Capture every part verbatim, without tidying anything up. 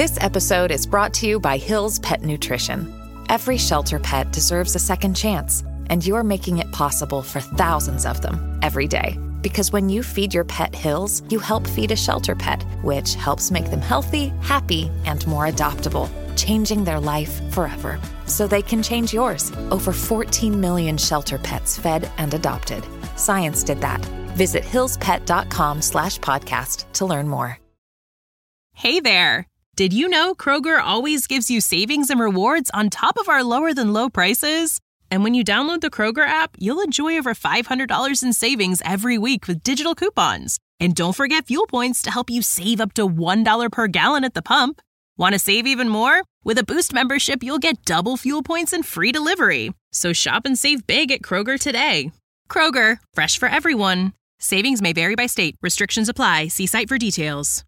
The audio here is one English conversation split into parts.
This episode is brought to you by Hill's Pet Nutrition. Every shelter pet deserves a second chance, and you're making it possible for thousands of them every day. Because when you feed your pet Hill's, you help feed a shelter pet, which helps make them healthy, happy, and more adoptable, changing their life forever. So they can change yours. Over fourteen million shelter pets fed and adopted. Science did that. Visit hillspet.com slash podcast to learn more. Hey there. Did you know Kroger always gives you savings and rewards on top of our lower than low prices? And when you download the Kroger app, you'll enjoy over five hundred dollars in savings every week with digital coupons. And don't forget fuel points to help you save up to one dollar per gallon at the pump. Want to save even more? With a Boost membership, you'll get double fuel points and free delivery. So shop and save big at Kroger today. Kroger, fresh for everyone. Savings may vary by state. Restrictions apply. See site for details.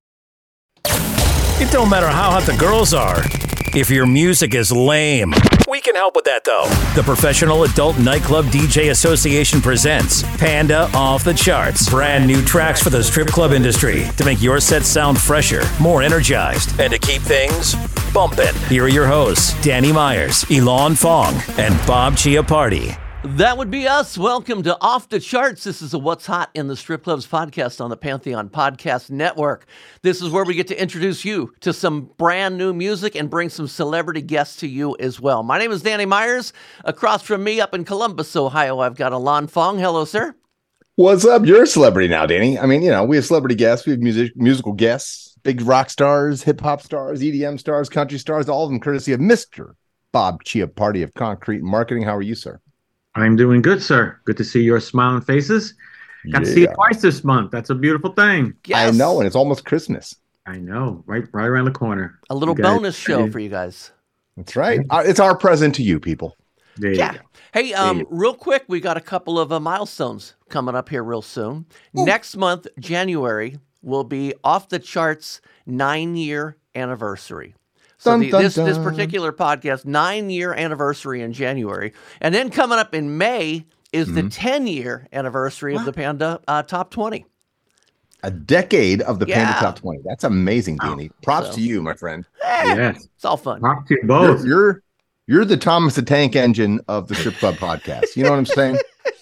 It don't matter how hot the girls are. If your music is lame, we can help with that, though. The Professional Adult Nightclub D J Association presents Panda Off the Charts. Brand new tracks for the strip club industry to make your set sound fresher, more energized, and to keep things bumping. Here are your hosts, Danny Myers, Elon Fong, and Bob Chiappardi. That would be us. Welcome to Off the Charts. This is a What's Hot in the Strip Clubs podcast on the Pantheon Podcast Network. This is where we get to introduce you to some brand new music and bring some celebrity guests to you as well. My name is Danny Myers. Across from me up in Columbus, Ohio, I've got Alon Fong. Hello, sir. What's up? You're a celebrity now, Danny. I mean, you know, we have celebrity guests. We have music, musical guests, big rock stars, hip-hop stars, E D M stars, country stars, all of them courtesy of Mister Bob Chiappardi of Concrete Marketing. How are you, sir? I'm doing good, sir. Good to see your smiling faces. Got yeah. to see you twice this month. That's a beautiful thing. Yes. I know, and it's almost Christmas. I know, right right around the corner. A little guys, bonus show for you guys. That's right. Uh, it's our present to you, people. There you yeah. go. Hey, um, real quick, we got a couple of uh, milestones coming up here real soon. Ooh. Next month, January, will be Off the Charts nine-year anniversary. So Dun, the, dun, this dun. this particular podcast, nine-year anniversary in January. And then coming up in May is mm-hmm. the ten-year anniversary of the Panda uh, Top twenty. A decade of the yeah. Panda Top twenty. That's amazing, Danny. Props so. to you, my friend. Eh, yes. It's all fun. Props to you both. You're, you're, you're the Thomas the Tank Engine of the Strip Club podcast. You know what I'm saying?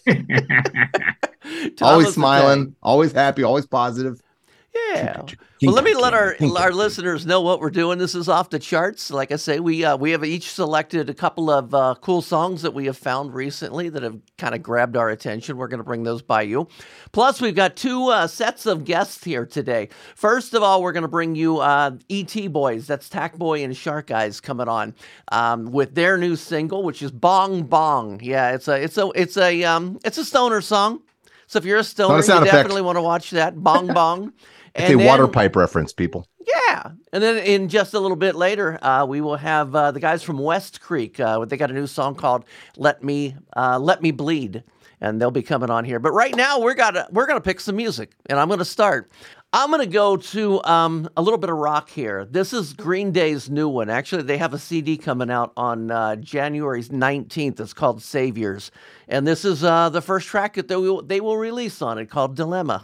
Always smiling, always happy, always positive. Yeah. Well, let me let our our listeners know what we're doing. This is Off the Charts. Like I say, we uh, we have each selected a couple of uh, cool songs that we have found recently that have kind of grabbed our attention. We're going to bring those by you. Plus, we've got two uh, sets of guests here today. First of all, we're going to bring you uh, E T Boys. That's Tack Boy and Shark Eyes coming on um, with their new single, which is Bong Bong. Yeah, it's a it's a it's a um it's a stoner song. So if you're a stoner, you effect. definitely want to watch that. Bong Bong. It's and a then, water pipe reference, people. Yeah. And then in just a little bit later, uh, we will have uh, the guys from West Creek. Uh, they got a new song called Let Me uh, Let Me Bleed. And they'll be coming on here. But right now, we're gonna we're gonna pick some music. And I'm going to start. I'm going to go to um, a little bit of rock here. This is Green Day's new one. Actually, they have a C D coming out on uh, January nineteenth. It's called Saviors. And this is uh, the first track that they will, they will release on it called Dilemma.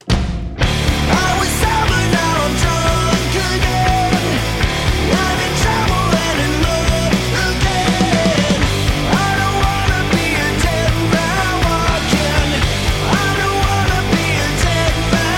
I was sober, now I'm drunk again. I'm in trouble and in love again. I don't wanna be a dead man walking. I don't wanna be a dead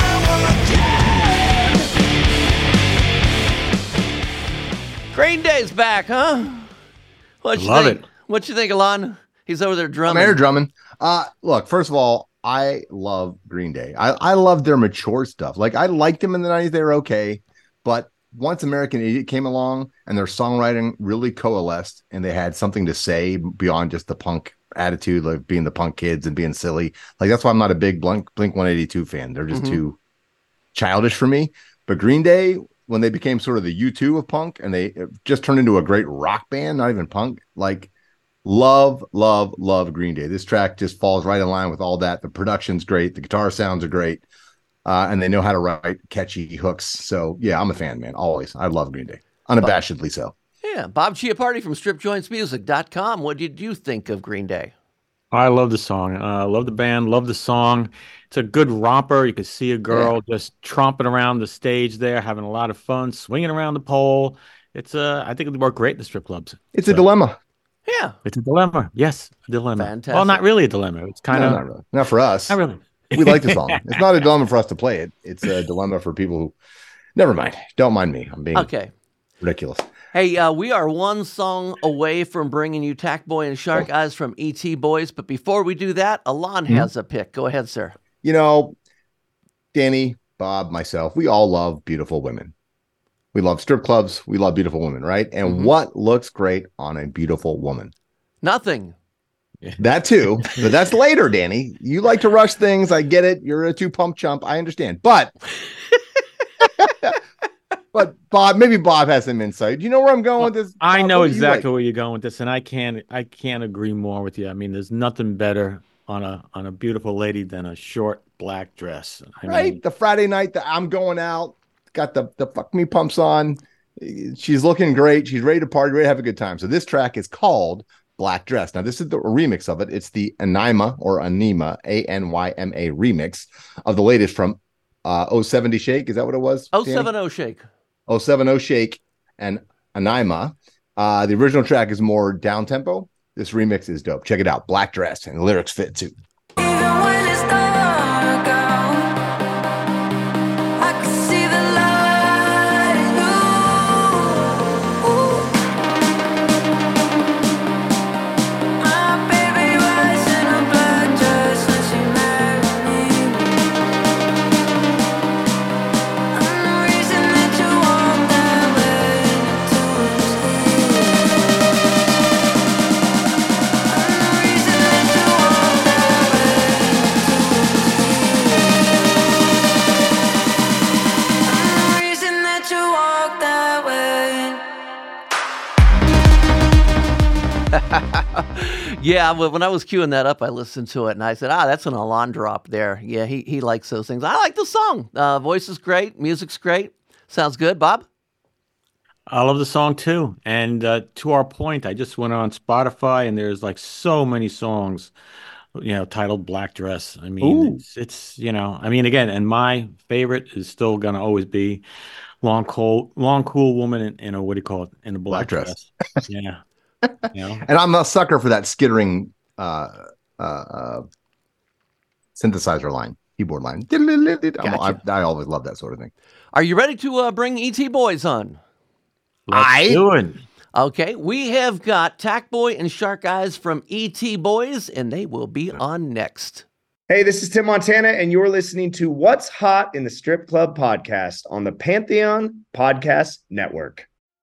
man walking. Green Day's back, huh? What you Love think? it. What you think, Alon? He's over there drumming. I'm air drumming. Uh, look, first of all, I love Green Day. I, I love their mature stuff. Like, I liked them in the nineties. They were okay. But once American Idiot came along and their songwriting really coalesced and they had something to say beyond just the punk attitude, like being the punk kids and being silly. Like, that's why I'm not a big Blink, Blink one eighty-two fan. They're just mm-hmm. too childish for me. But Green Day, when they became sort of the U two of punk and they just turned into a great rock band, not even punk, like, Love, love, love Green Day. This track just falls right in line with all that. The production's great. The guitar sounds are great. Uh, and they know how to write catchy hooks. So, yeah, I'm a fan, man. Always. I love Green Day. Unabashedly so. Yeah. Bob Chiappardi from strip joints music dot com. What did you think of Green Day? I love the song. I uh, love the band. Love the song. It's a good romper. You can see a girl Yeah. just tromping around the stage there, having a lot of fun, swinging around the pole. It's uh, I think it would work great in the strip clubs. It's a So dilemma. Yeah. it's a dilemma. Yes, a dilemma. Well, Fantastic. not really a dilemma. It's kind No, of not really. Not for us. not really. We like the song. It's not a dilemma for us to play it. It's a dilemma for people who. Never mind. Don't mind me. I'm being Okay. ridiculous. Hey, uh, we are one song away from bringing you Tack Boy and Shark Eyes from E T Boys. But before we do that, Alon Hmm? has a pick. Go ahead, sir. You know, Danny, Bob, myself, we all love beautiful women. We love strip clubs. We love beautiful women, right? And Mhm. what looks great on a beautiful woman? Nothing. That too, but that's later, Danny. You like to rush things. I get it. You're a two pump chump. I understand. But, but Bob, maybe Bob has some insight. Do you know where I'm going with this? I Bob? know What do you exactly like? where you're going with this, and I can't I can't agree more with you. I mean, there's nothing better on a on a beautiful lady than a short black dress. I Right? mean, The Friday night that I'm going out, got the, the fuck me pumps on. She's looking great. She's ready to party, ready to have a good time. So this track is called Black Dress. Now, this is the remix of it. It's the Anima or Anima, A N Y M A remix of the latest from uh, oh seventy Shake. Is that what it was? Oh Danny? seven oh Shake. oh seven oh Shake and Anima. Uh, the original track is more down tempo. This remix is dope. Check it out. Black Dress, and the lyrics fit too. Even when it's dark out, I can see the light in you. My baby wears in a black dress when she married me. I'm the reason that you walk that way into his I'm the reason that you walk that way I'm the reason that you walk that way. Yeah, well, when I was queuing that up, I listened to it and I said, ah, that's an Alon drop there. Yeah, he, he likes those things. I like the song. Uh, voice is great. Music's great. Sounds good. Bob? I love the song too. And uh, to our point, I just went on Spotify and there's like so many songs, you know, titled Black Dress. I mean, Ooh. it's, it's, you know, I mean, again, and my favorite is still going to always be long, cool, long, cool woman in, in a, what do you call it? In a black, Black dress. dress. Yeah. You know? And I'm a sucker for that skittering uh, uh, uh, synthesizer line, keyboard line. I'm- Gotcha. I, I always love that sort of thing. Are you ready to uh, bring E T Boys on? Let's I- do it. Okay, we have got Tack Boy and Shark Eyes from E T Boys, and they will be on next. Hey, this is Tim Montana, and you're listening to What's Hot in the Strip Club podcast on the Pantheon Podcast Network.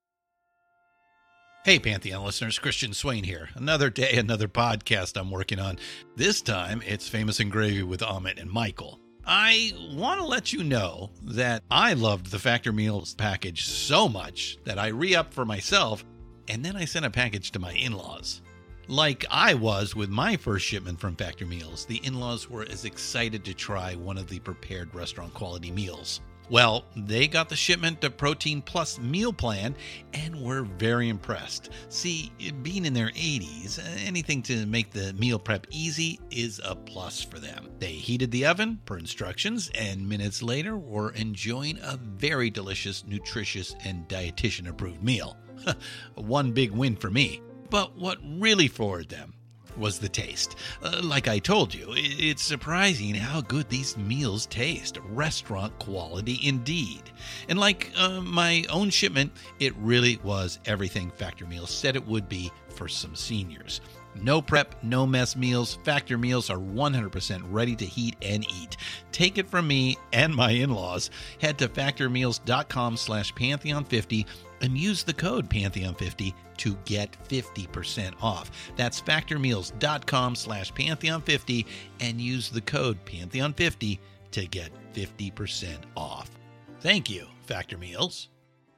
Hey, Pantheon listeners, Christian Swain here. Another day, another podcast I'm working on. This time, it's Famous and Gravy with Amit and Michael. I want to let you know that I loved the Factor Meals package so much that I re-upped for myself, and then I sent a package to my in-laws. Like I was with my first shipment from Factor Meals, the in-laws were as excited to try one of the prepared restaurant quality meals. Well, they got the shipment of Protein Plus meal plan and were very impressed. See, being in their eighties, anything to make the meal prep easy is a plus for them. They heated the oven per instructions and minutes later were enjoying a very delicious, nutritious, and dietitian approved meal. One big win for me. But what really floored them was the taste. Uh, like I told you, it's surprising how good these meals taste. Restaurant quality indeed. And like uh, my own shipment, it really was everything Factor Meals said it would be for some seniors. No prep, no mess meals. Factor Meals are one hundred percent ready to heat and eat. Take it from me and my in-laws. Head to factormeals.com slash Pantheon50 and use the code Pantheon fifty to get fifty percent off. That's factormeals.com slash Pantheon50 and use the code Pantheon fifty to get fifty percent off. Thank you, Factor Meals.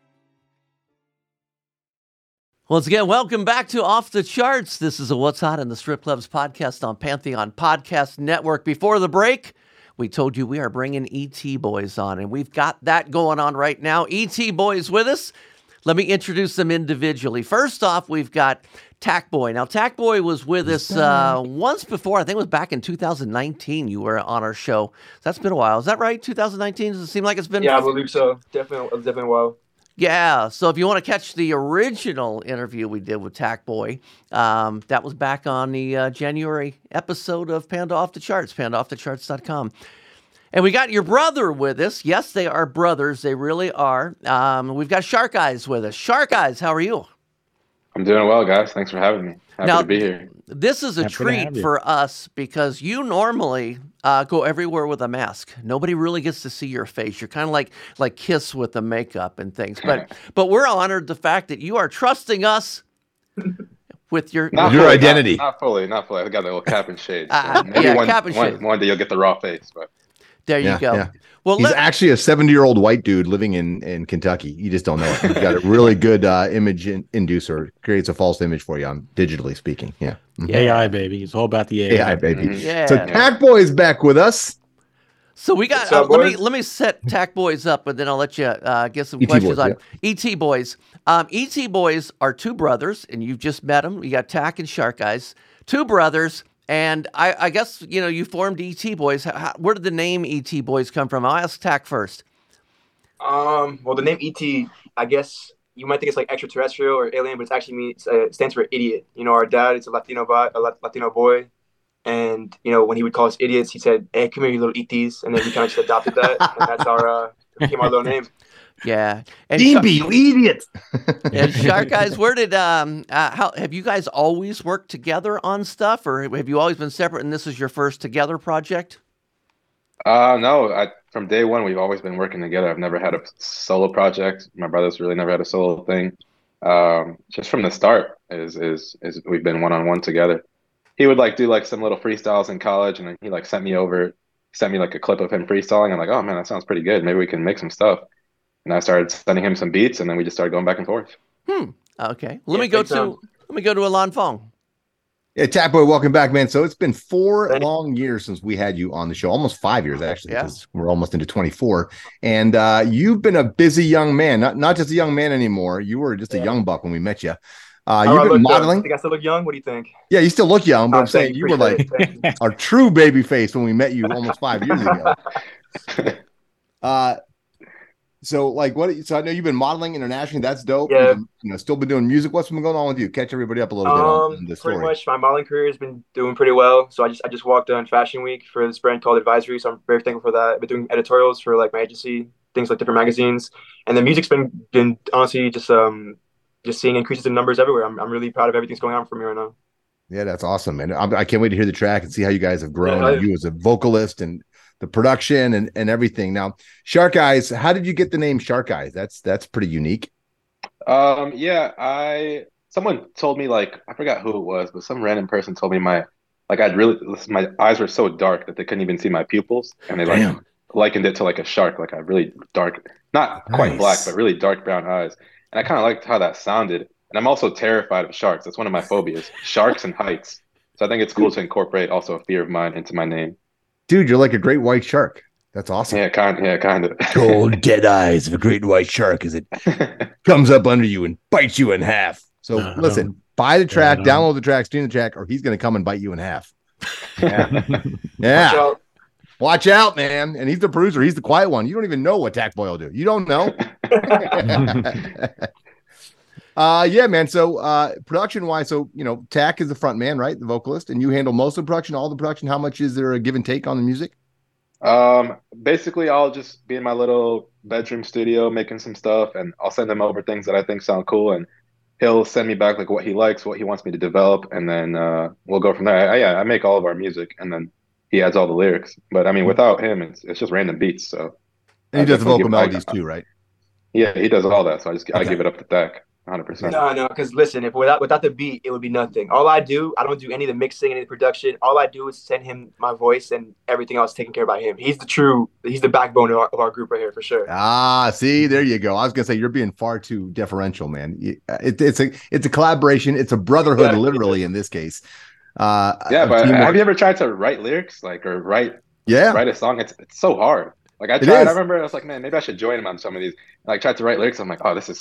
Once again, welcome back to Off the Charts. This is a What's Hot in the Strip Clubs podcast on Pantheon Podcast Network. Before the break, we told you we are bringing E T Boys on, and we've got that going on right now. E T Boys with us. Let me introduce them individually. First off, we've got Tack Boy. Now, Tack Boy was with us uh, once before. I think it was back in two thousand nineteen. You were on our show. That's been a while. Is that right? two thousand nineteen? Does it seem like it's been? Yeah, I believe so. Definitely, definitely a while. Yeah. So if you want to catch the original interview we did with Tack Boy, um, that was back on the uh, January episode of Panda Off the Charts, panda off the charts dot com. And we got your brother with us. Yes, they are brothers. They really are. Um, we've got Shark Eyes with us. Shark Eyes, how are you? I'm doing well, guys. Thanks for having me. Happy now, to be here. This is a Happy to treat have you. for us because you normally uh, go everywhere with a mask. Nobody really gets to see your face. You're kind of like like Kiss with the makeup and things. But but we're honored the fact that you are trusting us with your Not Your fully, identity. Not, not fully, not fully. I got a little cap and shade. Uh, maybe yeah, one, cap and one- shade. one day you'll get the raw face, but There you Yeah, go. yeah. Well, He's let, actually a seventy-year-old white dude living in, in Kentucky. You just don't know it. He's got a really good uh, image in, inducer. Creates a false image for you on digitally speaking. Yeah. Mhm. A I, baby. It's all about the A I. A I, baby. Mhm. yeah. So Tack Boy is back with us. So we got. What's Uh, up, let me boys? let me set Tack Boys up, and then I'll let you uh, get some E T questions boys, on E T Boys. Um, E T Boys are two brothers, and you've just met them. You got Tack and Shark Eyes, two brothers, and I, I guess you know you formed E T Boys. How, how, where did the name E T Boys come from? I'll ask Tack first. Um, well, the name E T, I guess you might think it's like extraterrestrial or alien, but it's actually means uh, it stands for idiot. You know, our dad is a Latino boy, a Lat- Latino boy, and you know when he would call us idiots, he said, "Hey, come here, you little E Ts," and then we kind of just adopted that, and that's our uh, it became our little name. Yeah, and D Shark- B, you idiot. and Shark Eyes, where did um uh, how have you guys always worked together on stuff, or have you always been separate? And this is your first together project? uh, no. I, from day one, we've always been working together. I've never had a solo project. My brother's really never had a solo thing. Um, just from the start, is is is we've been one on one together. He would like do like some little freestyles in college, and then he like sent me over, sent me like a clip of him freestyling. I'm like, oh man, that sounds pretty good. Maybe we can make some stuff. And I started sending him some beats, and then we just started going back and forth. Hmm. Okay. Let Yeah, me go big to time. let me go to Alon Fong. Yeah, Tack Boy, welcome back, man. So it's been four Thank you. long years since we had you on the show, almost five years actually, Yeah. because we're almost into twenty-four. And uh, you've been a busy young man, not not just a young man anymore. You were just a Yeah. young buck when we met you. Uh, How do I you've been look, though? modeling. Think I still look young? What do you think? Yeah, you still look young, but Uh, I'm saying thank you were like appreciate it, thank you. a true baby face when we met you almost five years ago. Uh, so like what? So I know you've been modeling internationally. That's dope. Yeah. You've been, you know, still been doing music. What's been going on with you? Catch everybody up a little bit on, on Um, the pretty story. much my modeling career has been doing pretty well. So I just I just walked on Fashion Week for this brand called Advisory. So I'm very thankful for that. I've been doing editorials for like my agency, things like different magazines, and the music's been been honestly just um just seeing increases in numbers everywhere. I'm I'm really proud of everything that's going on for me right now. Yeah, that's awesome, and I, I can't wait to hear the track and see how you guys have grown. Yeah, and you as a vocalist and the production and and everything. Now, Shark Eyes, how did you get the name Shark Eyes? That's that's pretty unique. Um, yeah, I someone told me like I forgot who it was, but some random person told me my like I'd really my eyes were so dark that they couldn't even see my pupils, and they like Damn. likened it to like a shark, like a really dark, not quite black, Nice. but really dark brown eyes. And I kind of liked how that sounded. And I'm also terrified of sharks. That's one of my phobias, sharks and heights. So I think it's cool to incorporate also a fear of mine into my name. Dude, you're like a great white shark. That's awesome. Yeah, kind, yeah, kind of. Cold, dead eyes of a great white shark as it comes up under you and bites you in half. So Uh-huh. listen, buy the track, Uh-huh. download the track, stream the track, or he's going to come and bite you in half. Yeah. Watch Yeah. out. Watch out, man. And he's the producer. He's the quiet one. You don't even know what Tack Boy will do. You don't know. uh yeah, man. So uh production wise, so you know, Tack is the front man, right? The vocalist, and you handle most of the production, all the production. How much is there a give and take on the music? Um, basically, I'll just be in my little bedroom studio making some stuff, and I'll send him over things that I think sound cool, and he'll send me back like what he likes, what he wants me to develop, and then uh, we'll go from there. I, I, yeah, I make all of our music, and then he adds all the lyrics. But I mean, without him, it's it's just random beats. So And he I does the definitely vocal give- melodies I- too, right? Yeah, he does all that. So I just I Okay. give it up to Dak, one hundred percent. No, no, because listen, if without without the beat, it would be nothing. All I do, I don't do any of the mixing, any of the production. All I do is send him my voice, and everything else taken care of by him. He's the true, he's the backbone of our, of our group right here for sure. Ah, see, there you go. I was gonna say you're being far too deferential, man. You- It, it's a it's a collaboration. It's a brotherhood, Yeah. literally in this case. Uh, Yeah, of but teamwork. have you ever tried to write lyrics, like, or write Yeah, write a song? It's it's so hard. Like I It tried. is. I remember I was like, man, maybe I should join him on some of these. Like, tried to write lyrics. I'm like, oh, this is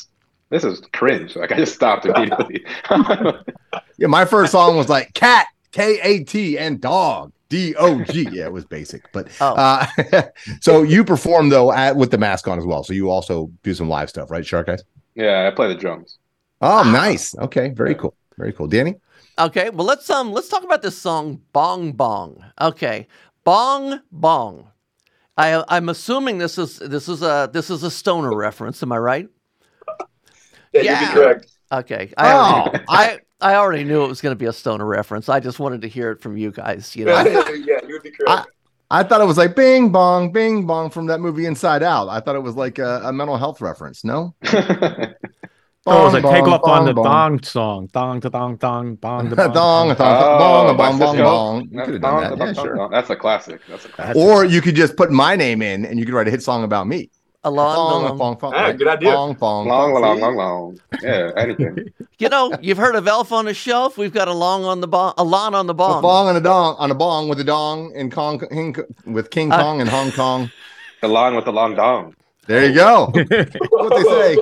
this is cringe. Like I just stopped immediately. Yeah, my first song was like cat, K A T, and dog, D O G. Yeah, it was basic. But Oh. uh, so you perform though at, with the mask on as well. So you also do some live stuff, right, Shark Eyes? Yeah, I play the drums. Oh, nice. Okay, very cool. Very cool. Danny? Okay, well let's um let's talk about this song Bong Bong. Okay, Bong Bong. I I'm assuming this is this is a this is a stoner reference. Am I right? Yeah, Yeah. you'd be correct. Okay. I Oh, already, I I already knew it was going to be a stoner reference. I just wanted to hear it from you guys. You know. yeah, you would be correct. I thought it was like Bing Bong, Bing Bong from that movie Inside Out. I thought it was like a, a mental health reference. No? Oh, it was like Bong, take off on bong, the bong. dong song. Dong to dong dong bong to Dong, bong. dong, Oh, bong, bong, Francisco. bong, bong. You That's could have done that. dong, Yeah, dong, sure. dong. That's a classic. That's a classic. Or you could just put my name in and you could write a hit song about me. Along, Fong, along. fong, fong, Ah, right? good idea. Fong, fong, Long, fong. long, See? long, long. Yeah, anything. You know, you've heard of Elf on a Shelf. We've got a long on the bong, a lawn on the A bong. bong and a dong on a bong with a dong in Kong King, with King Uh, Kong and Hong Kong. The long with the long dong. There you go. What they say.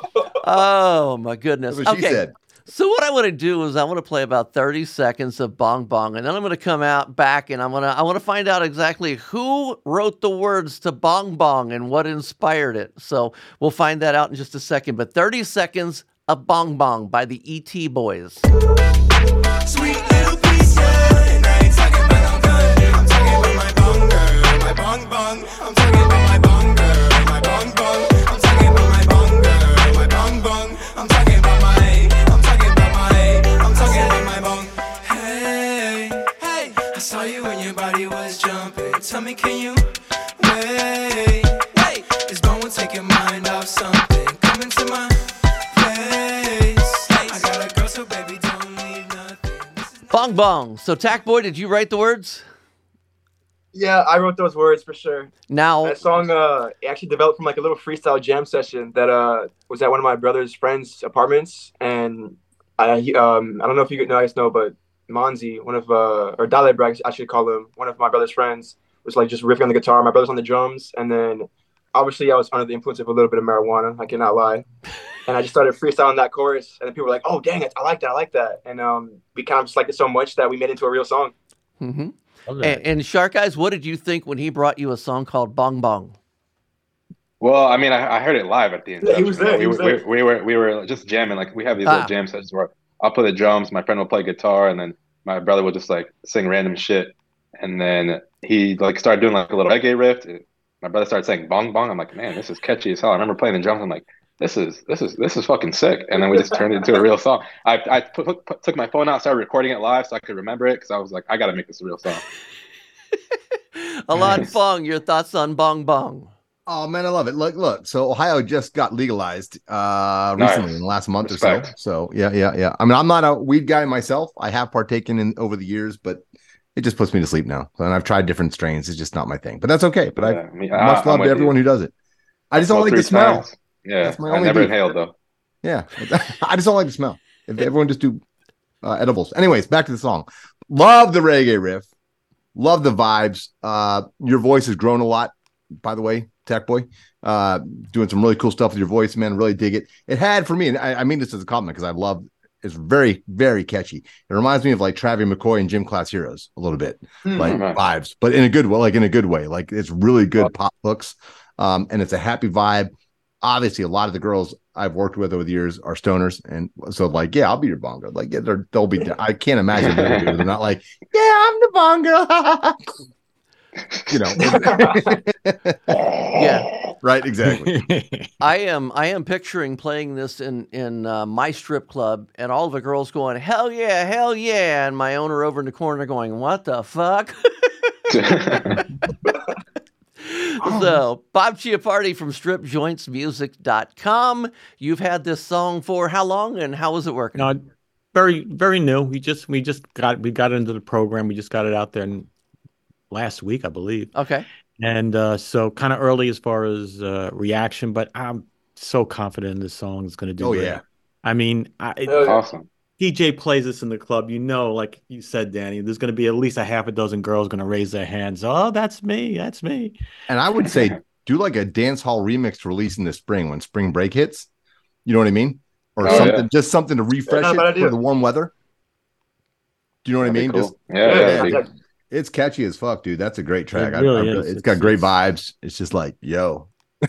Oh my goodness. That's what she Okay. said. So what I want to do is I want to play about thirty seconds of Bong Bong, and then I'm going to come out back and I'm going to I want to find out exactly who wrote the words to Bong Bong and what inspired it. So we'll find that out in just a second. But thirty seconds of Bong Bong by the E T Boys. Sweet little piece, yeah. And I ain't talking about no gun. I'm talking about my bong girl, my bong bong. I'm talking about my bong girl, my bong bong. I'm talking about my bong girl, my bong bong. I'm talking about my, I'm talking about my, I'm talking about my bong. Hey, hey, I saw you when your body was jumping. Tell me, can you wait? Wait, it's gonna take your mind off something. Come into my place. I got a girl, so baby, don't leave nothing. Bong Bong. So Tack Boy, did you write the words? Yeah, I wrote those words for sure. Now, That song uh it actually developed from like a little freestyle jam session that uh was at one of my brother's friends' apartments, and I he- um I don't know if you guys know, but Monzi, one of uh or Dalebra, I should call him, one of my brother's friends, was like just riffing on the guitar. My brother's on the drums, and then obviously I was under the influence of a little bit of marijuana. I cannot lie. And I just started freestyling that chorus, and then people were like, "Oh, dang it, I like that, I like that." And um, we kind of just liked it so much that we made it into a real song. hmm Love and, that. and Shark Eyes, what did you think when he brought you a song called Bong Bong? Well, I mean, I, I heard it live at the end. Yeah, he was there, We, he was were- there. we, we were we were just jamming. Like we have these Ah. little jam sessions where I'll play the drums, my friend will play guitar, and then my brother would just like sing random shit. And then he like started doing like a little reggae riff. My brother started saying bong bong. I'm like, man, this is catchy as hell. I remember playing the drums. I'm like, this is this is this is fucking sick. And then we just turned it into a real song. I I put, put, took my phone out, started recording it live so I could remember it because I was like, I got to make this a real song. Alon Fong, your thoughts on Bong Bong? Oh man, I love it. Look, look. So Ohio just got legalized uh Nice. recently in the last month or Respect. so. So yeah, yeah, yeah. I mean, I'm not a weed guy myself. I have partaken in over the years, but it just puts me to sleep now. And I've tried different strains. It's just not my thing. But that's okay. But Yeah, I mean, I I- much I'm love to with everyone you. who does it. I just don't Smoked like the three smell. times. Yeah, That's my I only never beef. inhaled though. Yeah, I just don't like the smell. If everyone just do uh, edibles. Anyways, back to the song. Love the reggae riff. Love the vibes. Uh, your voice has grown a lot, by the way, Tech Boy. Uh, doing some really cool stuff with your voice, man. Really dig it. It had for me, and I, I mean this as a compliment because I love. It's very, very catchy. It reminds me of like Travis McCoy and Gym Class Heroes a little bit, like Mhm. vibes, but in a good way, like in a good way. Like it's really good pop hooks, um, and it's a happy vibe. Obviously, a lot of the girls I've worked with over the years are stoners, and so like, yeah, I'll be your bong girl. Like, yeah, they're, they'll be. I can't imagine they're, they're not like, yeah, I'm the bong girl. You know, Yeah, right? Exactly. I am. I am picturing playing this in in uh, my strip club, and all the girls going, "Hell yeah, hell yeah!" and my owner over in the corner going, "What the fuck?" So, Bob Chiappardi from strip joints music dot com. You've had this song for how long, and how is it working? No, very very new. We just we just got we got into the program. We just got it out there in, last week, I believe. Okay. And uh, so kind of early as far as uh, reaction, but I'm so confident this song is going to do Oh great. yeah. I mean, I, it, Oh, yeah. Awesome. D J plays this in the club, you know, like you said, Danny, there's going to be at least a half a dozen girls going to raise their hands. Oh, that's me. That's me. And I would say do like a dance hall remix release in the spring when spring break hits. You know what I mean? Or Oh, something, yeah. just something to refresh Not a it bad idea. for the warm weather. Do you know what That'd I be mean? cool. Just Yeah, yeah, Yeah, that'd be- yeah. it's catchy as fuck, dude. That's a great track. It I- really I- is. It's got It's- great it's- vibes. It's just like, yo.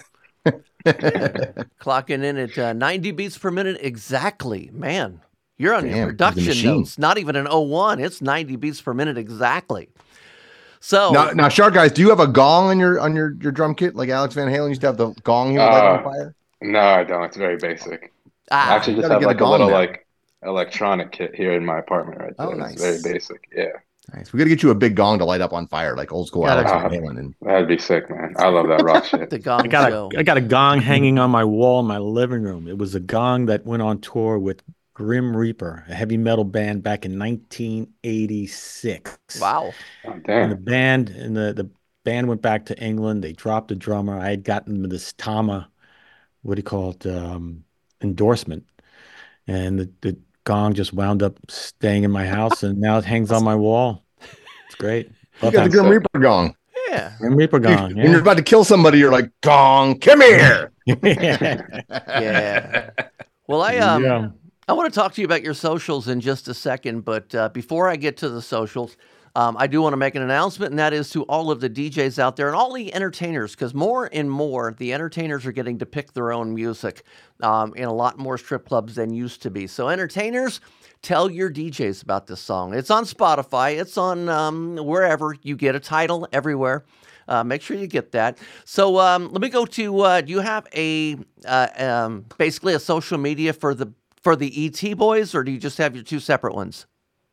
Clocking in at uh, ninety beats per minute exactly. Man, you're on Damn, your he's a production machine. notes. Not even an oh one. It's ninety beats per minute exactly. So Now, now, Shark Guys, do you have a gong on your on your your drum kit like Alex Van Halen used to have the gong he would light on Uh, fire? No, I don't. It's very basic. ah, I actually just gotta have get a like a gong little now. like electronic kit here in my apartment right Oh, there. nice. It's very basic. Yeah. Nice. We got to get you a big gong to light up on fire like old school Gotta- Alex Van Uh, Halen. And That'd be sick, man. I love that rock shit. the gong I got show. a I got a gong hanging on my wall in my living room. It was a gong that went on tour with Grim Reaper, a heavy metal band back in nineteen eighty-six. Wow. Oh, And the damn. band and the, the band went back to England. They dropped a drummer. I had gotten this Tama, what do you call it, um, endorsement. And the, the gong just wound up staying in my house, and now it hangs on my wall. It's great. you Love got the that. Grim Reaper gong. Yeah. Grim Reaper You- gong. When you're Yeah. about to kill somebody, you're like, gong, come here. Yeah. Well, I um Yeah. I want to talk to you about your socials in just a second, but uh, before I get to the socials, um, I do want to make an announcement, and that is to all of the D Js out there and all the entertainers, because more and more the entertainers are getting to pick their own music um, in a lot more strip clubs than used to be. So, entertainers, tell your D Js about this song. It's on Spotify. It's on um, wherever you get a title, everywhere. Uh, make sure you get that. So um, let me go to. Uh, do you have a uh, um, basically a social media for the for the E T boys, or do you just have your two separate ones?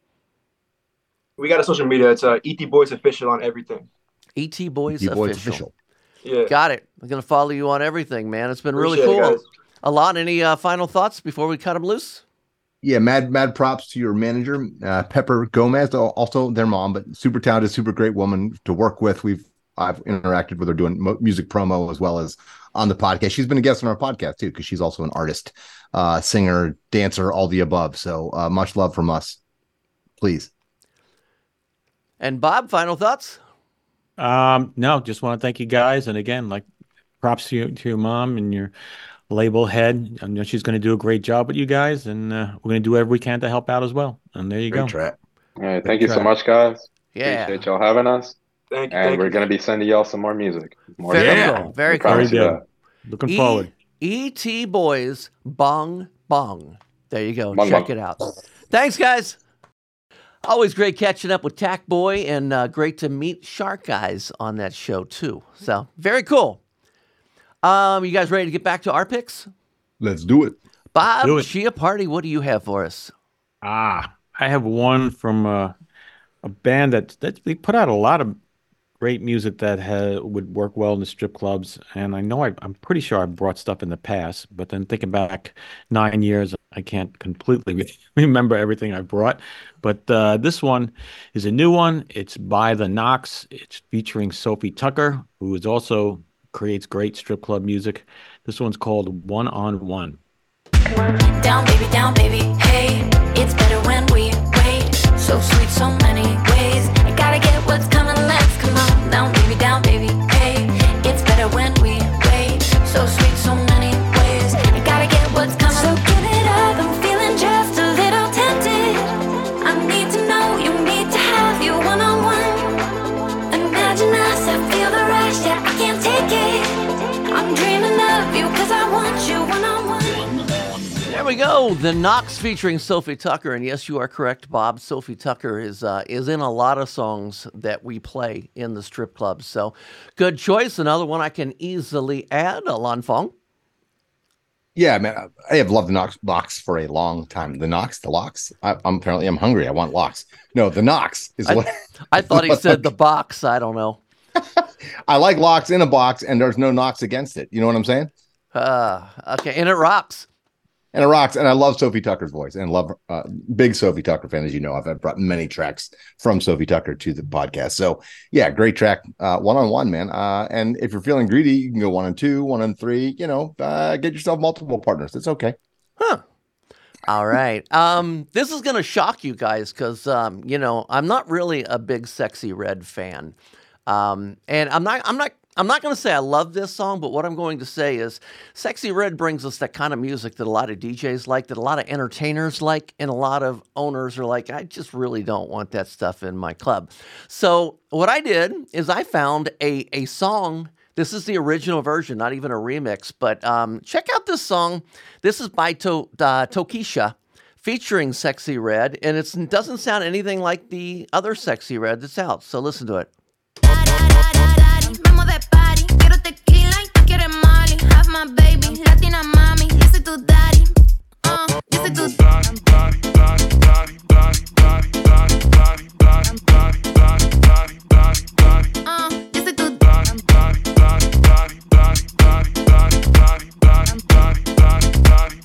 We got a social media. It's uh, E T Boys Official on everything. E T boys You boys official. official. Yeah. Got it. I'm gonna follow you on everything, man. It's been really Appreciate it, cool. guys. A lot. Any uh, final thoughts before we cut them loose? Yeah, mad mad props to your manager, uh, Pepper Gomez, al- also their mom, but super talented, super great woman to work with. We've I've interacted with her doing mo- music promo as well as on the podcast. She's been a guest on our podcast too, because she's also an artist, uh, singer, dancer, all the above. So uh, much love from us, please. And Bob, final thoughts? Um, no, just want to thank you guys. And again, like props to you, to your mom and your label head. I know she's going to do a great job with you guys, and uh, we're going to do whatever we can to help out as well. And there you Great go. track. All right. Thank you so track. much, guys. Yeah. Appreciate y'all having us. Thank you. And Thank we're you. going to be sending y'all some more music. More Very stuff. cool. Very We cool. promise Very you good. that. Looking E- forward. E T boys, bong bong. There you go. Bong, Check bong. it out. Thanks, guys. Always great catching up with Tack Boy, and uh, great to meet Shark Guys on that show too. So very cool. Um, you guys ready to get back to our picks? Let's do it. Bob Do it. Chia Party, what do you have for us? Ah, I have one from uh, a band that that they put out a lot of great music that ha would work well in the strip clubs. And I know I, I'm pretty sure I brought stuff in the past, but then thinking back nine years, I can't completely re- remember everything I brought. But uh, this one is a new one. It's by The Knox. It's featuring Sophie Tucker, who is also creates great strip club music. This one's called One on One. Down, baby, down, baby. Hey, it's better when we wait. So sweet, so many ways. I gotta get what's coming. Let's come on. Down, baby, down, baby. Hey, it's better when we wait. So sweet, so many ways. I gotta get what's coming. So give it up. I'm feeling just a little tempted. I need to know you need to have you one on one. Imagine us. I feel the rush. Yeah, I can't take it. I'm dreaming of you 'cause I want you one on one. There we go. The Knox featuring Sophie Tucker. And yes, you are correct, Bob. Sophie Tucker is uh, is in a lot of songs that we play in the strip clubs. So good choice. Another one I can easily add, Lan Fong. Yeah, man, I have loved the Knox box for a long time. The Knox, the locks. I, I'm apparently I'm hungry. I want locks. No, the Knox is I, what I thought he said the box. I don't know. I like. Locks in a box, and there's no knocks against it. You know what I'm saying? Uh, okay, and it rocks. And it rocks. And I love Sophie Tucker's voice, and love uh, big Sophie Tucker fan, as you know. I've had brought many tracks from Sophie Tucker to the podcast. So yeah, great track, uh, one on one, man. Uh, and if you're feeling greedy, you can go one and two, one and three. You know, uh, get yourself multiple partners. It's okay. Huh. All right. Um, this is gonna shock you guys because um, you know, I'm not really a big Sexy Red fan. Um, and I'm not I'm not I'm not going to say I love this song, but what I'm going to say is Sexy Red brings us that kind of music that a lot of D Js like, that a lot of entertainers like, and a lot of owners are like, I just really don't want that stuff in my club. So what I did is I found a, a song. This is the original version, not even a remix, but um, check out this song. This is by to, uh, Tokisha, featuring Sexy Red, and it's, it doesn't sound anything like the other Sexy Red that's out. So listen to it. Vamos de party, quiero tequila y tú quieres Molly. Have my baby, Latina mami, yo soy tu daddy. Uh, yo soy tu daddy, daddy, daddy, daddy, daddy, daddy, daddy, daddy, daddy, daddy, daddy, daddy, daddy, daddy. Uh, yo soy tu daddy, daddy, daddy, daddy, daddy, daddy, daddy, daddy, daddy, daddy, daddy, daddy.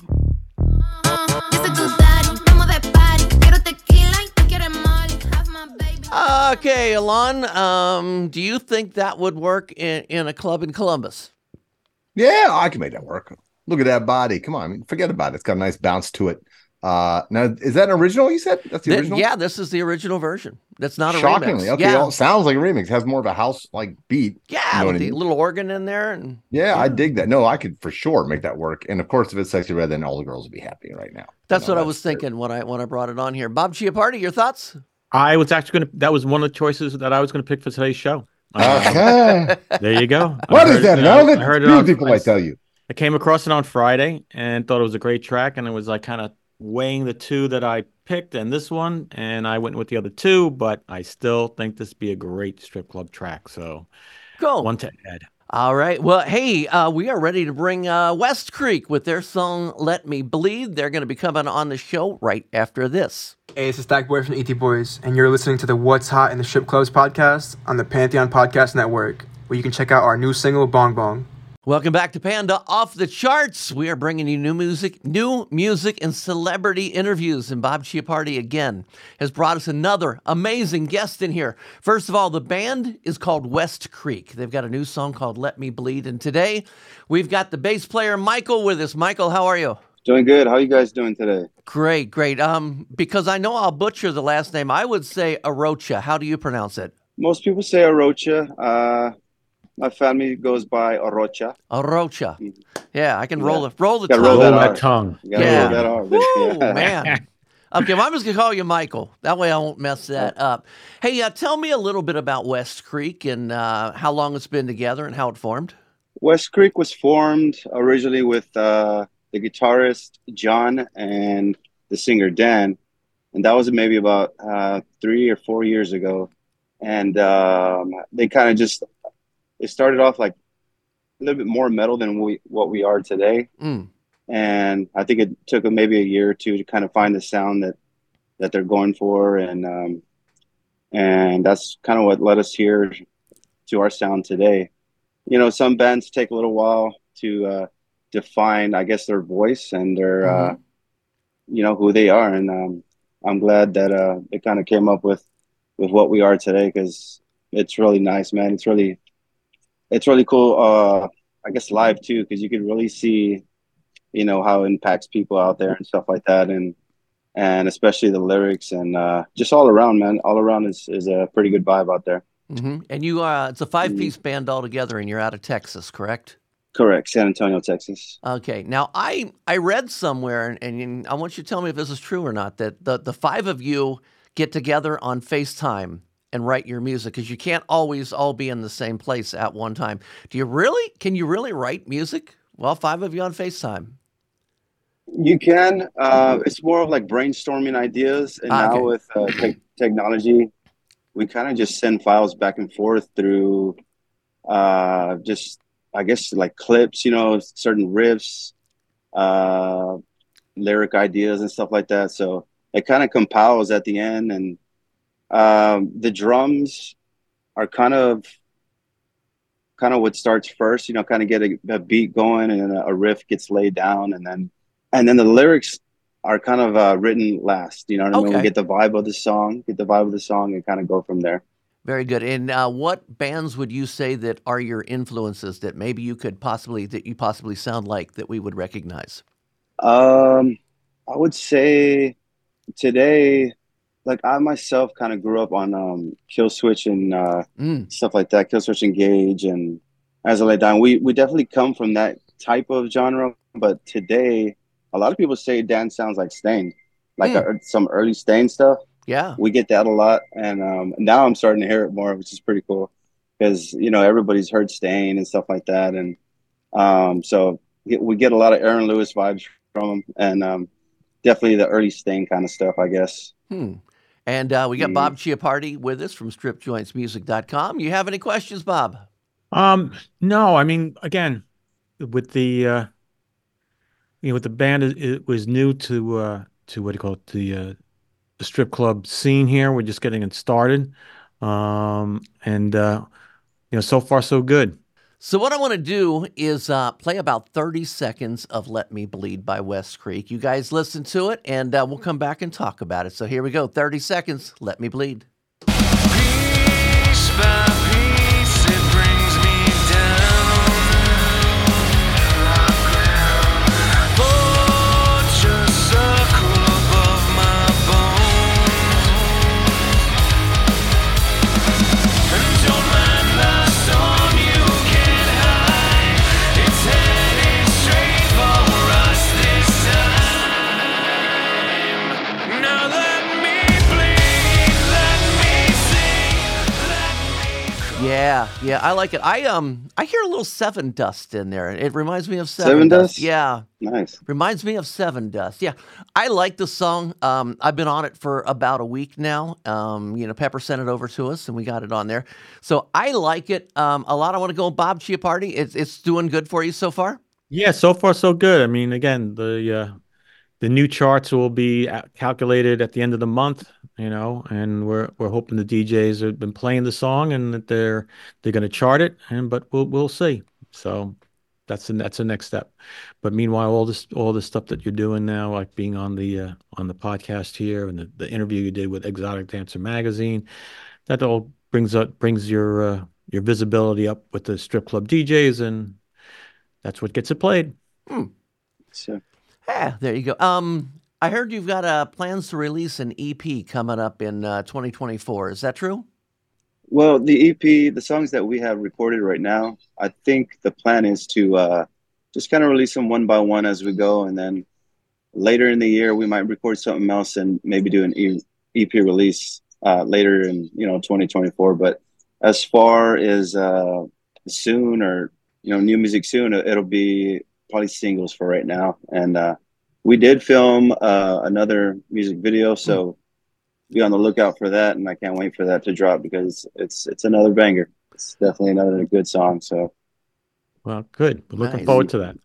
Uh, yo soy tu daddy, vamos de party, quiero tequila y tú quieres Molly. Have my baby. Okay, Alon, um, do you think that would work in, in a club in Columbus? Yeah, I can make that work. Look at that body. Come on, I mean, forget about it. It's got a nice bounce to it. Uh, now, is that an original? You said that's the Th- original. yeah, this is the original version. That's not a Shockingly, remix. okay. Yeah, Well, it sounds like a remix. It has more of a house like beat. yeah, You know with what I the mean? little organ in there, and Yeah, I dig that. No, I could for sure make that work. And of course, if it's Sexy Red, then all the girls would be happy right now. that's You know, what I was thinking when I when I brought it on here. Bob Chiappardi, your thoughts? I was actually going to, that was one of the choices that I was going to pick for today's show. Okay. There you go. I What is heard- that? uh, Velvet? I heard it on- Beautiful, I tell you. I came across it on Friday and thought it was a great track, and it was like kind of weighing the two that I picked and this one, and I went with the other two, but I still think this would be a great strip club track. So Cool. one to add. All right. Well, hey, uh, we are ready to bring uh, West Creek with their song "Let Me Bleed." They're going to be coming on the show right after this. Hey, it's the Stack Boy from E T Boys, and you're listening to the What's Hot in the Strip Clubs podcast on the Pantheon Podcast Network, where you can check out our new single, Bong Bong. Welcome back to Panda Off the Charts. We are bringing you new music, new music and celebrity interviews. And Bob Chiappardi again has brought us another amazing guest in here. First of all, the band is called West Creek. They've got a new song called Let Me Bleed. And today we've got the bass player Michael with us. Michael, how are you? Doing good. How are you guys doing today? Great, great. Um, because I know I'll butcher the last name, I would say Arocha. How do you pronounce it? Most people say Arocha. Uh, my family goes by Orocha. Arocha. Yeah, I can Yeah. roll the roll the Gotta tongue. roll that Roll R. that tongue. You gotta Yeah. roll that R. Woo, Yeah. man. Okay, well, I'm just going to call you Michael. That way I won't mess that up. Hey, uh, tell me a little bit about West Creek and uh, how long it's been together and how it formed. West Creek was formed originally with uh, the guitarist John and the singer Dan, and that was maybe about uh, three or four years ago. And um, they kind of just it started off like a little bit more metal than we what we are today. Mm. And I think it took them maybe a year or two to kind of find the sound that that they're going for, and um, and that's kind of what led us here to our sound today. You know, some bands take a little while to uh, define, I guess, their voice and their, Mhm. uh, you know, who they are. And um, I'm glad that uh, they kind of came up with with what we are today, because it's really nice, man. It's really, it's really cool. Uh, I guess live too, because you can really see, you know, how it impacts people out there and stuff like that, and and especially the lyrics and uh, just all around, man. All around is is a pretty good vibe out there. hmm And you, uh, it's a five-piece band altogether, and you're out of Texas, correct? Correct, San Antonio, Texas. Okay. Now, I I read somewhere, and, and you- I want you to tell me if this is true or not, that the, the five of you get together on FaceTime and write your music, because you can't always all be in the same place at one time. Do you really? Can you really write music? Well, five of you on FaceTime. You can. Uh, it's more of like brainstorming ideas, and Ah, now okay. with uh, te- technology, we kind of just send files back and forth through uh, just, I guess, like clips, you know, certain riffs, uh, lyric ideas, and stuff like that. So it kind of compiles at the end, and um, the drums are kind of kind of what starts first. You know, kind of get a, a beat going, and then a, a riff gets laid down, and then and then the lyrics are kind of uh, written last. You know what I mean? Okay. We get the vibe of the song, get the vibe of the song, and kind of go from there. Very good. And uh, what bands would you say that are your influences that maybe you could possibly, that you possibly sound like, that we would recognize? Um, I would say today, like I myself kind of grew up on um, Kill Switch and uh, Mm. stuff like that, Kill Switch Engage, and As I Lay Down. We we definitely come from that type of genre, but today a lot of people say dance sounds like Stain, like Hmm. uh, some early Stain stuff. Yeah. We get that a lot, and um, now I'm starting to hear it more, which is pretty cool because you know everybody's heard Stain and stuff like that, and um, so we get a lot of Aaron Lewis vibes from him, and um, definitely the early Stain kind of stuff, I guess. Hmm. And uh, we got Mhm. Bob Chiappardi with us from strip joints music dot com. You have any questions, Bob? Um, no, I mean, again, with the uh, you know, with the band, it, it was new to uh, to what do you call it, the uh, the strip club scene here. We're just getting it started, um, and uh, you know, so far so good. So what I want to do is uh, play about thirty seconds of Let Me Bleed by West Creek. You guys listen to it, and uh, we'll come back and talk about it. So here we go, thirty seconds, Let Me Bleed. Piece by piece, it brings me down. Fortune circle above my bones. And don't mind the storm, you can't hide. It's heading straight for us this time. Now let me bleed, let me sing. Yeah, yeah, I like it. I um, I hear a little Seven Dust in there. It reminds me of Seven, Seven Dust. Dust? Yeah, Nice. reminds me of Seven Dust. Yeah, I like the song. Um, I've been on it for about a week now. Um, you know, Pepper sent it over to us, and we got it on there. So I like it um, a lot. I want to go Bob Chiappardi. It's it's doing good for you so far. Yeah, so far so good. I mean, again, the uh, the new charts will be uh, calculated at the end of the month, you know, and we're we're hoping the D Js have been playing the song and that they're they're going to chart it, and but we'll we'll see. So that's the that's the next step. But meanwhile, all this all this stuff that you're doing now, like being on the uh, on the podcast here and the, the interview you did with Exotic Dancer Magazine, that all brings up brings your uh, your visibility up with the strip club D Js, and that's what gets it played. Hmm. So, Yeah, there you go. Um, I heard you've got uh, plans to release an E P coming up in uh, twenty twenty-four. Is that true? well, the E P, the songs that we have recorded right now, I think the plan is to uh, just kind of release them one by one as we go, and then later in the year we might record something else and maybe do an e- EP release uh, later in you know twenty twenty-four. But as far as uh, soon or you know new music soon, it'll be probably singles for right now. And uh, we did film uh, another music video, so be on the lookout for that. And I can't wait for that to drop because it's it's another banger. It's definitely another good song. So Well, good. We're looking Nice. forward to that.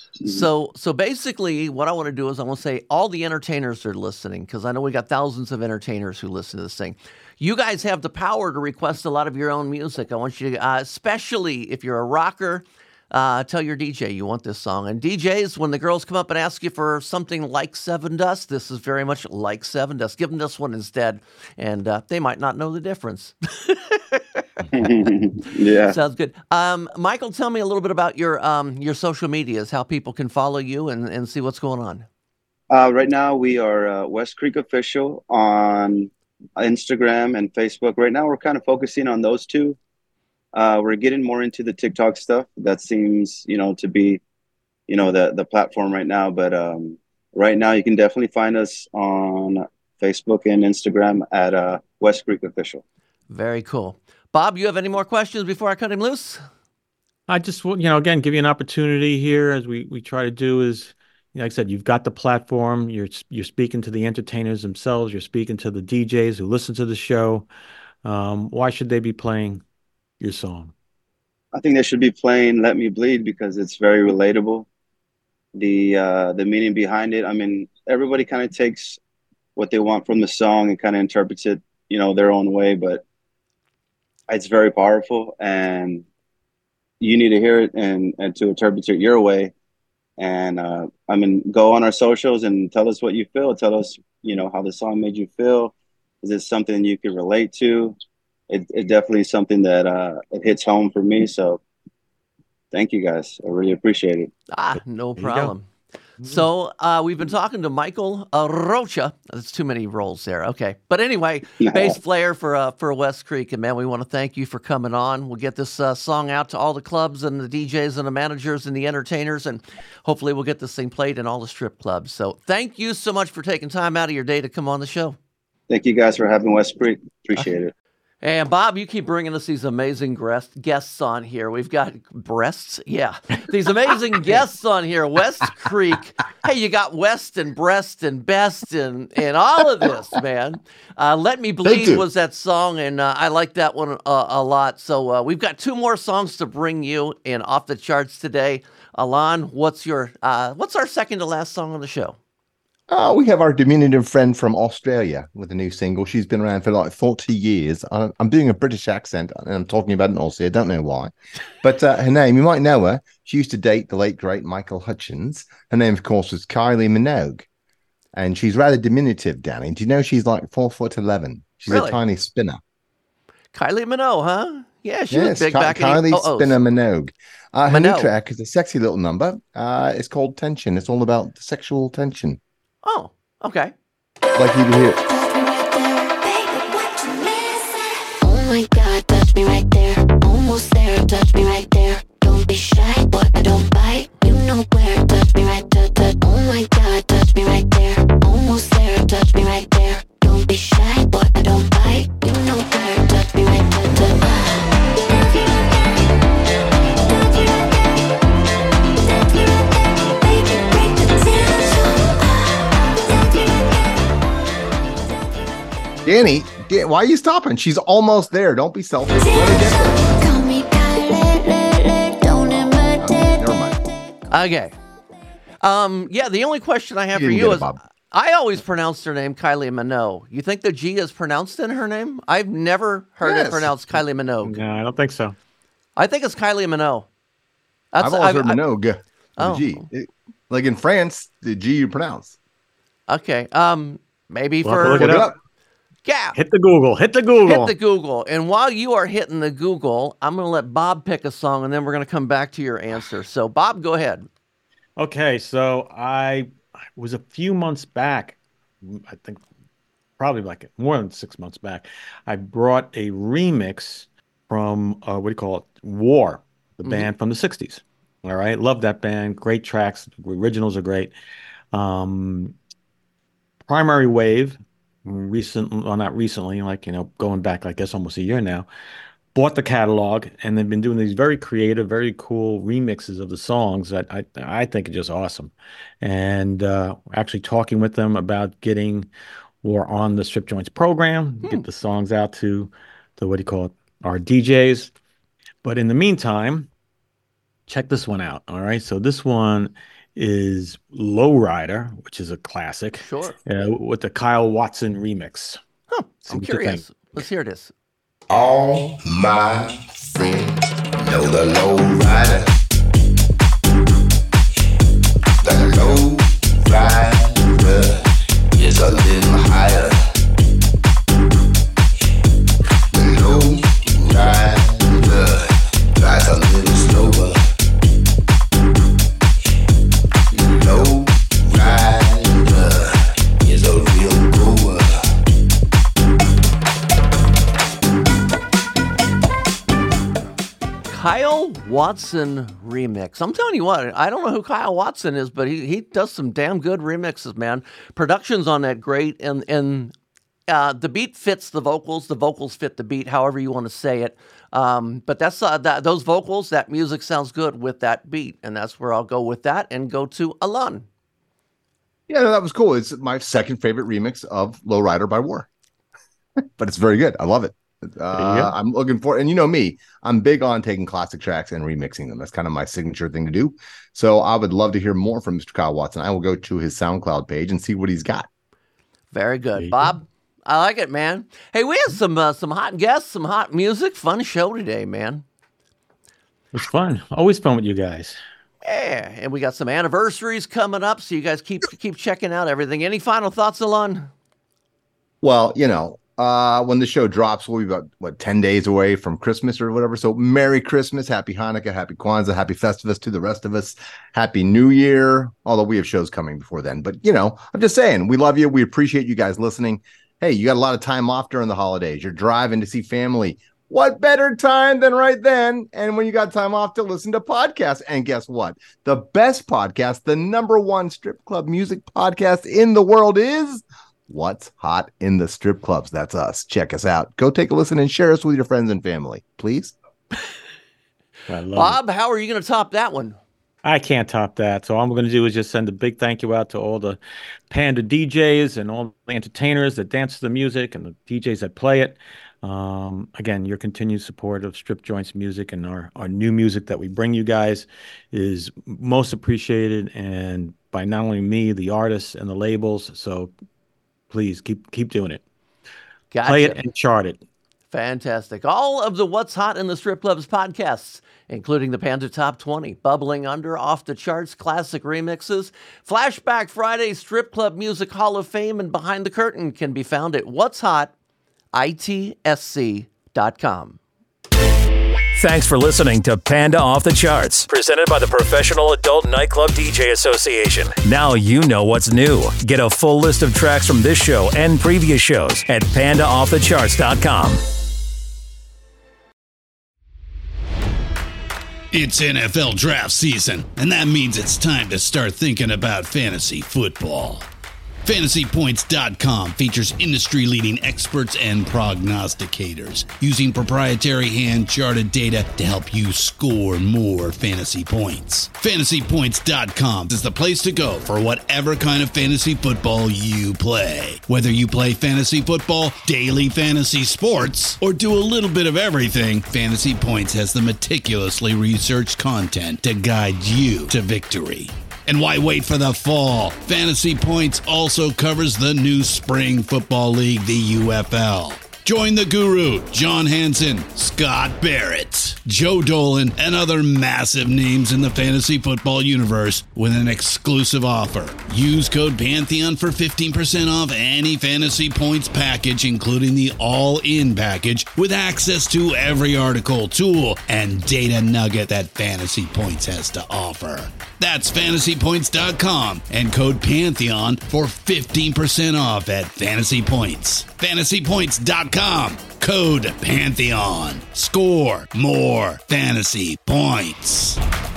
So, so basically, what I want to do is I want to say all the entertainers that are listening, because I know we got thousands of entertainers who listen to this thing. You guys have the power to request a lot of your own music. I want you to, uh, especially if you're a rocker, uh, tell your D J you want this song. And D Js, when the girls come up and ask you for something like Seven Dust, this is very much like Seven Dust. Give them this one instead, and uh, they might not know the difference. yeah. Sounds good. Um, Michael, tell me a little bit about your um, your social medias, how people can follow you and, and see what's going on. Uh, right now we are uh, West Creek Official on Instagram and Facebook. Right now we're kind of focusing on those two. Uh, we're getting more into the TikTok stuff. That seems, you know, to be, you know, the the platform right now. But um, right now you can definitely find us on Facebook and Instagram at uh, West Creek Official. Very cool. Bob, you have any more questions before I cut him loose? I just, will, you know, again, give you an opportunity here as we, we try to do is, like I said, you've got the platform. You're you're speaking to the entertainers themselves. You're speaking to the D Js who listen to the show. Um, why should they be playing your song? I think they should be playing "Let Me Bleed" because it's very relatable. The uh, the meaning behind it. I mean, everybody kind of takes what they want from the song and kind of interprets it, you know, their own way. But it's very powerful, and you need to hear it and and to interpret it your way. And uh, I mean, go on our socials and tell us what you feel. Tell us, you know, how the song made you feel. Is it something you can relate to? It, it definitely is something that uh, it hits home for me. So thank you guys. I really appreciate it. Ah, no There you go. problem. So uh, we've been talking to Michael uh, Rocha. That's too many roles there. Okay, but anyway, bass player for uh, for West Creek, and man, we want to thank you for coming on. We'll get this uh, song out to all the clubs and the D Js and the managers and the entertainers, and hopefully we'll get this thing played in all the strip clubs. So thank you so much for taking time out of your day to come on the show. Thank you guys for having West Creek. Appreciate it. And Bob, you keep bringing us these amazing guest- guests on here. We've got breasts, yeah, these amazing guests on here. West Creek. Hey, you got West and Breast and Best and and all of this, man. Uh, Let Me Bleed was that song, and uh, I like that one uh, a lot. So uh, we've got two more songs to bring you in off the charts today. Alon, what's your uh, what's our second to last song on the show? Uh, we have our diminutive friend from Australia with a new single. She's been around for like forty years. I, I'm doing a British accent and I'm talking about an Aussie. I don't know why. But uh, her name, you might know her. She used to date the late, great Michael Hutchins. Her name, of course, was Kylie Minogue. And she's rather diminutive, Danny. Do you know she's like four foot eleven? She's Really? a tiny spinner. Kylie Minogue, huh? Yeah, she was Yes, big Ky- back Kylie in the oh, Spinner Minogue. Uh, her new Minogue. track is a sexy little number. Uh, it's called Tension. It's all about sexual tension. Oh, okay. Like you can hear. Oh my God, touch me right there. Almost there, touch me right there. Don't be shy, boy, I don't bite. You know where, touch me right there. Oh my God, touch me right there. Almost there, touch me right there. Don't be shy, boy, I don't bite. You know where, touch me right there. Danny, Dan, why are you stopping? She's almost there. Don't be selfish. Let her get there. Never mind. Okay. Um, yeah, the only question I have You for didn't you get it, is Bob. I always pronounced her name Kylie Minogue. You think the G is pronounced in her name? I've never heard Yes. it pronounced Kylie Minogue. No, I don't think so. I think it's Kylie Minogue. I've always heard Minogue. with Oh. a G. It- like in France, the G you pronounce. Okay. Um, maybe We'll have to for look it up. Yeah. Hit the Google. Hit the Google. Hit the Google. And while you are hitting the Google, I'm going to let Bob pick a song, and then we're going to come back to your answer. So, Bob, go ahead. Okay, so I I was a few months back, I think probably like more than six months back. I brought a remix from uh, what do you call it? War, the Mhm. band from the sixties. All right, love that band. Great tracks. The originals are great. Um, Primary Wave, recent, well, not recently, like you know, going back, I guess almost a year now. Bought the catalog, and they've been doing these very creative, very cool remixes of the songs that I I think are just awesome. And uh, actually talking with them about getting or on the Strip Joints program, get the songs out to the what do you call it, our D Js. But in the meantime, check this one out. All right, so this one is Lowrider, which is a classic. Sure. Uh, with the Kyle Watson remix. Huh. See I'm what you think. curious. Let's hear this. All my friends know the low rider. The low rider is a little higher. The low rider drives a little slower. The low rider is a real grower. Kyle Watson remix. I'm telling you what, I don't know who Kyle Watson is, but he, he does some damn good remixes, man. Production's on that great, and and uh, the beat fits the vocals. The vocals fit the beat, however you want to say it. Um, but that's uh, that those vocals, that music sounds good with that beat, and that's where I'll go with that and go to Alon. Yeah, no, that was cool. It's my second favorite remix of Lowrider by War. But it's very good. I love it. Uh, I'm looking for, and you know me, I'm big on taking classic tracks and remixing them. That's kind of my signature thing to do. So I would love to hear more from Mister Kyle Watson. I will go to his SoundCloud page and see what he's got. Very good, Bob. I like it, man. Hey, we had some uh, some hot guests, some hot music. Fun show today, man. It's fun. Always fun with you guys. Yeah, and we got some anniversaries coming up, so you guys keep keep checking out everything. Any final thoughts, Alon? Well, you know, uh, when the show drops, we'll be about, what, ten days away from Christmas or whatever. So Merry Christmas, Happy Hanukkah, Happy Kwanzaa, Happy Festivus to the rest of us. Happy New Year, although we have shows coming before then. But, you know, I'm just saying, we love you. We appreciate you guys listening. Hey, you got a lot of time off during the holidays. You're driving to see family. What better time than right then? And when you got time off to listen to podcasts. And guess what? The best podcast, the number one strip club music podcast in the world is What's Hot in the Strip Clubs. That's us. Check us out. Go take a listen and share us with your friends and family, please. Bob, it. How are you going to top that one? I can't top that. So all I'm going to do is just send a big thank you out to all the Panda D Js and all the entertainers that dance to the music and the D Js that play it. Um, again, your continued support of Strip Joints music and our, our new music that we bring you guys is most appreciated, and by not only me, the artists and the labels. So please keep keep doing it. Gotcha. Play it and chart it. Fantastic. All of the What's Hot in the Strip Clubs podcasts, including the Panda Top twenty, Bubbling Under, Off the Charts, Classic Remixes, Flashback Friday, Strip Club Music Hall of Fame, and Behind the Curtain, can be found at what's hot I T S C dot com. Thanks for listening to Panda Off the Charts, presented by the Professional Adult Nightclub D J Association. Now you know what's new. Get a full list of tracks from this show and previous shows at panda off the charts dot com. It's N F L draft season, and that means it's time to start thinking about fantasy football. Fantasy Points dot com features industry-leading experts and prognosticators using proprietary hand-charted data to help you score more fantasy points. Fantasy Points dot com is the place to go for whatever kind of fantasy football you play. Whether you play fantasy football, daily fantasy sports, or do a little bit of everything, Fantasy Points has the meticulously researched content to guide you to victory. And why wait for the fall? Fantasy Points also covers the new spring football league, the U F L. Join the guru, John Hansen, Scott Barrett, Joe Dolan, and other massive names in the fantasy football universe with an exclusive offer. Use code Pantheon for fifteen percent off any Fantasy Points package, including the all-in package, with access to every article, tool, and data nugget that Fantasy Points has to offer. That's Fantasy Points dot com and code Pantheon for fifteen percent off at Fantasy Points. Fantasy Points dot com, code Pantheon. Score more fantasy points.